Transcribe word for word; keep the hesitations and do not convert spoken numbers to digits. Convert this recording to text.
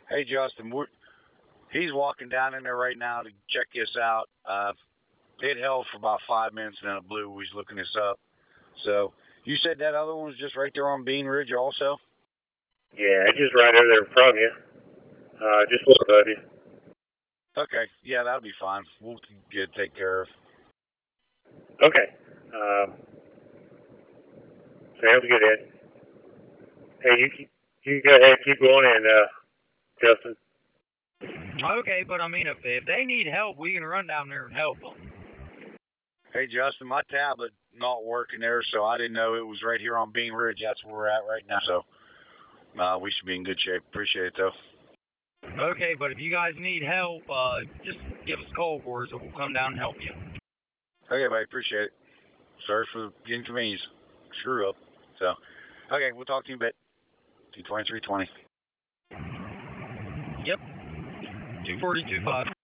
Hey, Justin, we're, he's walking down in there right now to check us out. Uh, it held for about five minutes, and then it blew. He's looking us up. So you said that other one was just right there on Bean Ridge, also. Yeah, it's just right over there from you. Uh, just a little above you. Okay, yeah, that'll be fine. We'll get it taken care of. Okay. Um, sounds good, Ed. Hey, you keep, you go ahead, keep going, and uh, Justin. Okay, but I mean, if if they need help, we can run down there and help them. Hey, Justin, my tablet not working there, so I didn't know it was right here on Bean Ridge. That's where we're at right now. So uh, we should be in good shape. Appreciate it, though. Okay, but if you guys need help, uh, just give us a call for us, and we'll come down and help you. Okay, buddy, appreciate it. Sorry for the inconvenience. Screw up. So, okay, we'll talk to you in a bit. two twenty-three twenty. Yep. two forty-two five.